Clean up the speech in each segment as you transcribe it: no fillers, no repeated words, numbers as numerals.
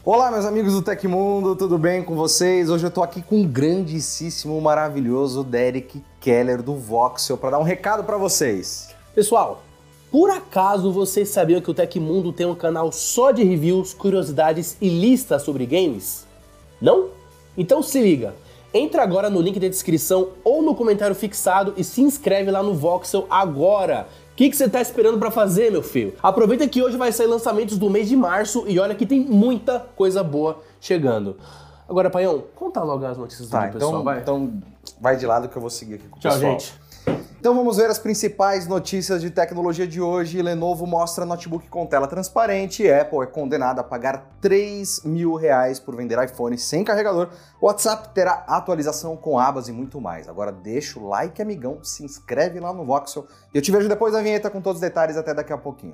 Olá, meus amigos do Tecmundo, tudo bem com vocês? Hoje eu tô aqui com o grandíssimo, maravilhoso Derek Keller do Voxel para dar um recado para vocês. Pessoal, por acaso vocês sabiam que o Tecmundo tem um canal só de reviews, curiosidades e listas sobre games? Não? Então se liga, entra agora no link da descrição ou no comentário fixado e se inscreve lá no Voxel agora! O que você tá esperando pra fazer, meu filho? Aproveita que hoje vai sair lançamentos do mês de março e olha que tem muita coisa boa chegando. Agora, Paião, conta logo as notícias do pessoal, vai. Então vai de lado que eu vou seguir aqui com o Tchau, pessoal. gente. Então vamos ver as principais notícias de tecnologia de hoje. Lenovo mostra notebook com tela transparente. Apple é condenada a pagar R$3.000 por vender iPhone sem carregador. WhatsApp terá atualização com abas e muito mais. Agora deixa o like, amigão, se inscreve lá no Voxel. E eu te vejo depois da vinheta com todos os detalhes. Até daqui a pouquinho.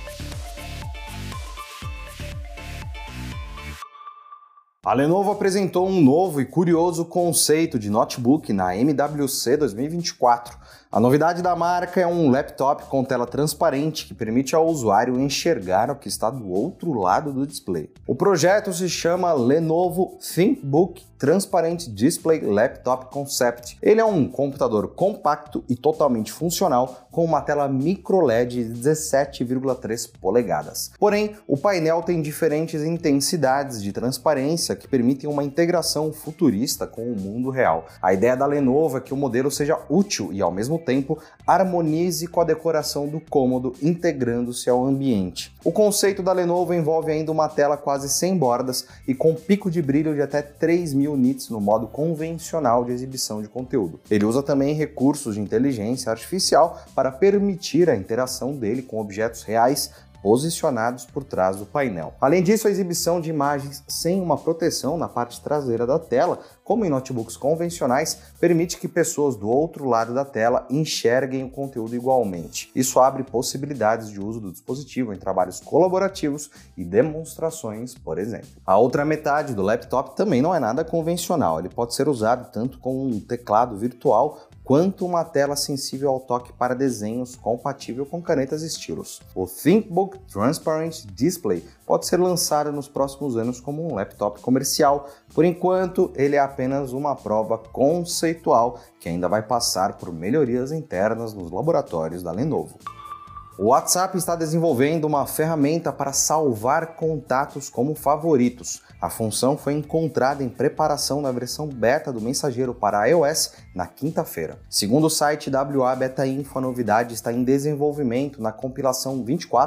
A Lenovo apresentou um novo e curioso conceito de notebook na MWC 2024. A novidade da marca é um laptop com tela transparente que permite ao usuário enxergar o que está do outro lado do display. O projeto se chama Lenovo ThinkBook Transparent Display Laptop Concept. Ele é um computador compacto e totalmente funcional com uma tela micro LED de 17,3 polegadas. Porém, o painel tem diferentes intensidades de transparência que permitem uma integração futurista com o mundo real. A ideia da Lenovo é que o modelo seja útil e, ao mesmo tempo, harmonize com a decoração do cômodo, integrando-se ao ambiente. O conceito da Lenovo envolve ainda uma tela quase sem bordas e com pico de brilho de até 3.000 nits no modo convencional de exibição de conteúdo. Ele usa também recursos de inteligência artificial para permitir a interação dele com objetos reais posicionados por trás do painel. Além disso, a exibição de imagens sem uma proteção na parte traseira da tela, como em notebooks convencionais, permite que pessoas do outro lado da tela enxerguem o conteúdo igualmente. Isso abre possibilidades de uso do dispositivo em trabalhos colaborativos e demonstrações, por exemplo. A outra metade do laptop também não é nada convencional. Ele pode ser usado tanto com um teclado virtual quanto uma tela sensível ao toque para desenhos compatível com canetas e estilos. O ThinkBook Transparent Display pode ser lançado nos próximos anos como um laptop comercial. Por enquanto, ele é apenas uma prova conceitual que ainda vai passar por melhorias internas nos laboratórios da Lenovo. O WhatsApp está desenvolvendo uma ferramenta para salvar contatos como favoritos. A função foi encontrada em preparação na versão beta do mensageiro para iOS na quinta-feira. Segundo o site WA Beta Info, a novidade está em desenvolvimento na compilação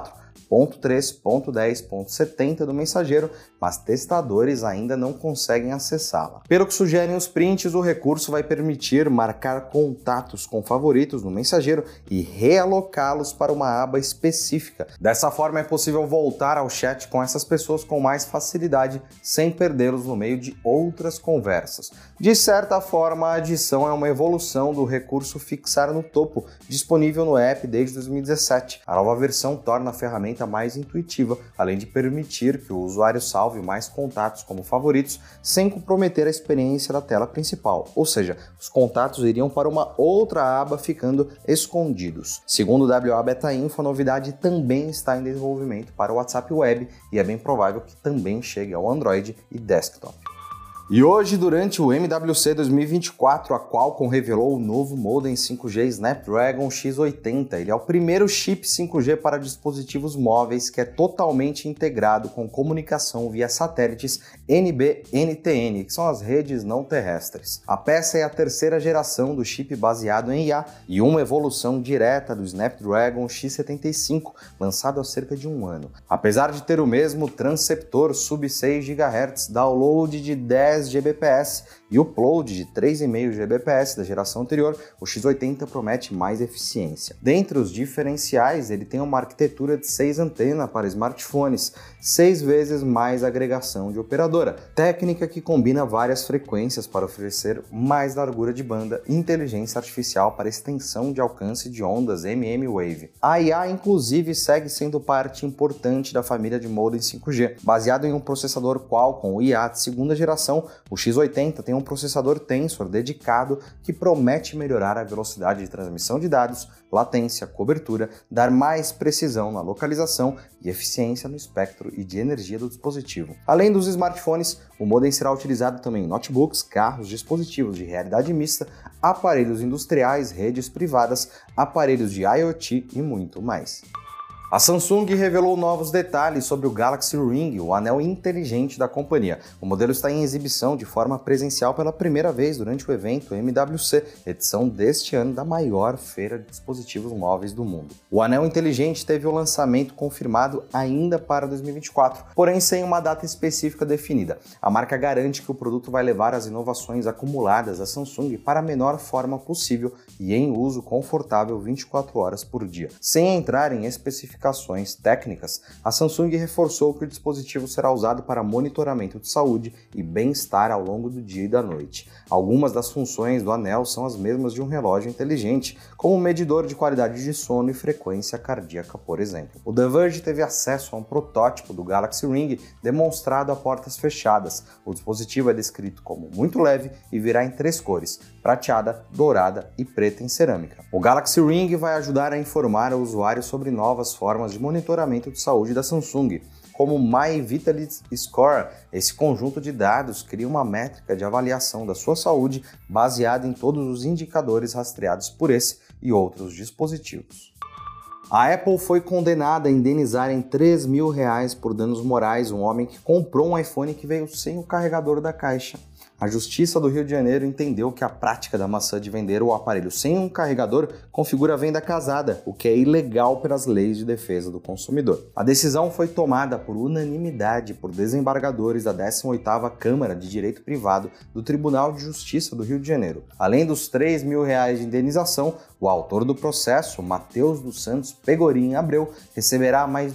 24.3.10.70 do mensageiro, mas testadores ainda não conseguem acessá-la. Pelo que sugerem os prints, o recurso vai permitir marcar contatos com favoritos no mensageiro e realocá-los para uma aba específica. Dessa forma, é possível voltar ao chat com essas pessoas com mais facilidade, sem perdê-los no meio de outras conversas. De certa forma, a adição é uma evolução do recurso fixar no topo, disponível no app desde 2017. A nova versão torna a ferramenta mais intuitiva, além de permitir que o usuário salve mais contatos como favoritos sem comprometer a experiência da tela principal, ou seja, os contatos iriam para uma outra aba ficando escondidos. Segundo o WA Beta Info, a novidade também está em desenvolvimento para o WhatsApp Web e é bem provável que também chegue ao Android e desktop. E hoje, durante o MWC 2024, a Qualcomm revelou o novo modem 5G Snapdragon X80. Ele é o primeiro chip 5G para dispositivos móveis que é totalmente integrado com comunicação via satélites NB-NTN, que são as redes não terrestres. A peça é a terceira geração do chip baseado em IA e uma evolução direta do Snapdragon X75, lançado há cerca de um ano. Apesar de ter o mesmo transceptor sub-6 GHz, download de 10 Gbps e upload de 3,5 Gbps da geração anterior, o X80 promete mais eficiência. Dentre os diferenciais, ele tem uma arquitetura de 6 antenas para smartphones, 6 vezes mais agregação de operadora, técnica que combina várias frequências para oferecer mais largura de banda e inteligência artificial para extensão de alcance de ondas mmWave. A IA, inclusive, segue sendo parte importante da família de modem 5G. Baseado em um processador Qualcomm IA de segunda geração, o X80 tem um processador Tensor dedicado que promete melhorar a velocidade de transmissão de dados, latência, cobertura, dar mais precisão na localização e eficiência no espectro e de energia do dispositivo. Além dos smartphones, o modem será utilizado também em notebooks, carros, dispositivos de realidade mista, aparelhos industriais, redes privadas, aparelhos de IoT e muito mais. A Samsung revelou novos detalhes sobre o Galaxy Ring, o anel inteligente da companhia. O modelo está em exibição de forma presencial pela primeira vez durante o evento MWC, edição deste ano da maior feira de dispositivos móveis do mundo. O anel inteligente teve o lançamento confirmado ainda para 2024, porém sem uma data específica definida. A marca garante que o produto vai levar as inovações acumuladas da Samsung para a menor forma possível e em uso confortável 24 horas por dia. Sem entrar em especificações técnicas, a Samsung reforçou que o dispositivo será usado para monitoramento de saúde e bem-estar ao longo do dia e da noite. Algumas das funções do anel são as mesmas de um relógio inteligente, como um medidor de qualidade de sono e frequência cardíaca, por exemplo. O The Verge teve acesso a um protótipo do Galaxy Ring demonstrado a portas fechadas. O dispositivo é descrito como muito leve e virá em 3 cores: prateada, dourada e preta em cerâmica. O Galaxy Ring vai ajudar a informar o usuário sobre novas formas de monitoramento de saúde da Samsung, como o My Vitality Score. Esse conjunto de dados cria uma métrica de avaliação da sua saúde baseada em todos os indicadores rastreados por esse e outros dispositivos. A Apple foi condenada a indenizar em R$3.000 por danos morais um homem que comprou um iPhone que veio sem o carregador da caixa. A Justiça do Rio de Janeiro entendeu que a prática da maçã de vender o aparelho sem um carregador configura a venda casada, o que é ilegal pelas leis de defesa do consumidor. A decisão foi tomada por unanimidade por desembargadores da 18ª Câmara de Direito Privado do Tribunal de Justiça do Rio de Janeiro. Além dos R$3.000 de indenização, o autor do processo, Matheus dos Santos Pegorim Abreu, receberá mais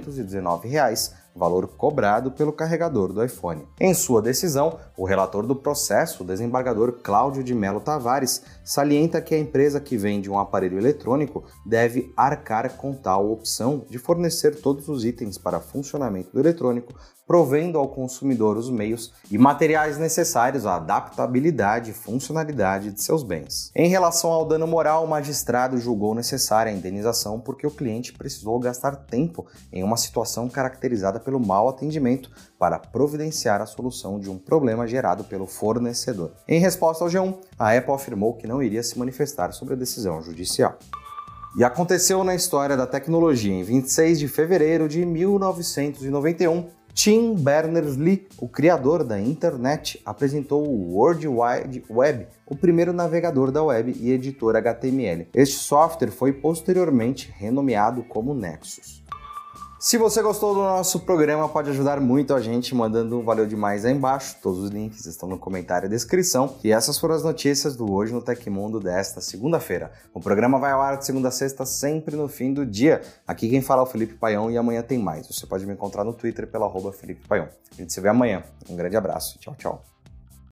R$219, valor cobrado pelo carregador do iPhone. Em sua decisão, o relator do processo, o desembargador Cláudio de Melo Tavares, salienta que a empresa que vende um aparelho eletrônico deve arcar com tal opção de fornecer todos os itens para funcionamento do eletrônico, provendo ao consumidor os meios e materiais necessários à adaptabilidade e funcionalidade de seus bens. Em relação ao dano moral, o magistrado julgou necessária a indenização porque o cliente precisou gastar tempo em uma situação caracterizada pelo mau atendimento para providenciar a solução de um problema gerado pelo fornecedor. Em resposta ao G1, a Apple afirmou que não iria se manifestar sobre a decisão judicial. E aconteceu na história da tecnologia. Em 26 de fevereiro de 1991, Tim Berners-Lee, o criador da internet, apresentou o World Wide Web, o primeiro navegador da web e editor HTML. Este software foi posteriormente renomeado como Nexus. Se você gostou do nosso programa, pode ajudar muito a gente mandando um valeu demais aí embaixo. Todos os links estão no comentário e descrição. E essas foram as notícias do Hoje no Tecmundo desta segunda-feira. O programa vai ao ar de segunda a sexta, sempre no fim do dia. Aqui quem fala é o Felipe Paião e amanhã tem mais. Você pode me encontrar no Twitter pela @FelipePaião. A gente se vê amanhã. Um grande abraço. Tchau, tchau.